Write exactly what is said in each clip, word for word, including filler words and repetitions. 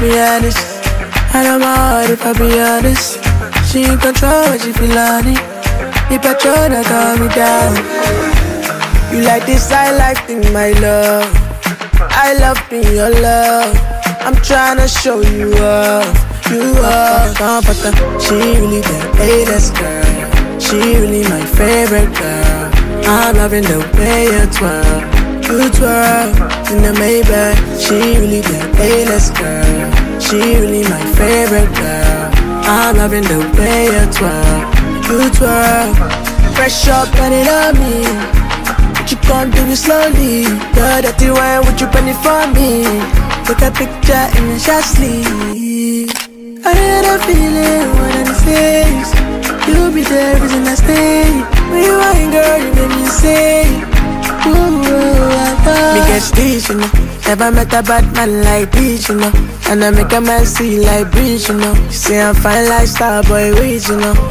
be honest. I know my heart if I be honest. She in control when she feel on it. The petrol that calm me down. You like this, I like thing, my love. I love being your love. I'm tryna show you up, you up. She really the A-list girl. She really my favorite girl. I'm loving the way you twirl, you twirl in the Maybach. She really the A-list girl. She really my favorite girl. I'm loving the way you twirl, you twirl. Fresh up, put it on me. But you can't do it slowly. The dirty wine, would you pen it for me? Take a picture in the shot sleeve. I had a feeling when I'm safe. You'll be there, reason I stay. When you ain't girl, you make me say, ooh, ooh, ah, me get stitch, you know. Never met a bad man like this, you know. And I make a man see like breeze, you know. You say I'm fine like Starboy Weeds, you know.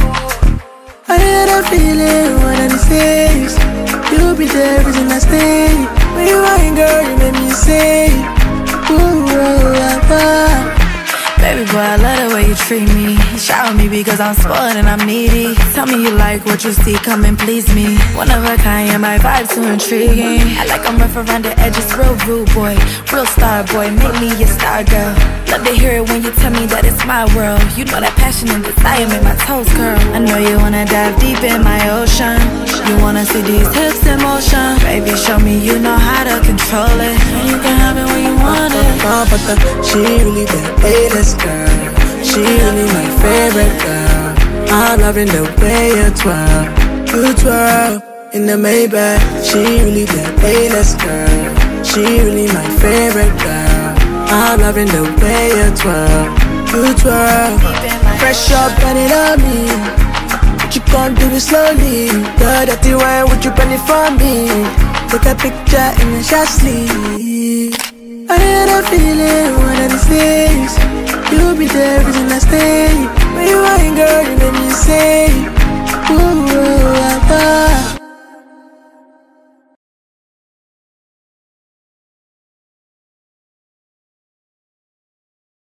I had a feeling when I'm safe. You'll be there, reason I stay. When you ain't girl, you make me say, ooh, ah, ah. Baby boy, I love the way you treat me. Shower me because I'm spoiled and I'm needy. Tell me you like what you see, come and please me. One of a kind, yeah, my vibe too intriguing. I like I'm rough around the edges, real rude boy. Real star boy, make me your star girl. Love to hear it when you tell me that it's my world. You know that passion and desire make my toes curl. I know you wanna dive deep in my ocean. You wanna see these hips in motion. Baby, show me you know how to control it. And you can have it when you want it. She really the A-list girl. She really my favorite girl. I'm loving the way you twirl, you twirl in the Maybach. She really the A-list girl. She really my favorite girl. I'm loving the way you twirl, you twirl. Fresh up, put it on me. But you can't do it slowly. The dirty wine, would you pen it for me? Take a picture in the shot sleeve. I had a feeling when I'm safe. You'll be there, reason I stay. When you ain't girl, you make me say,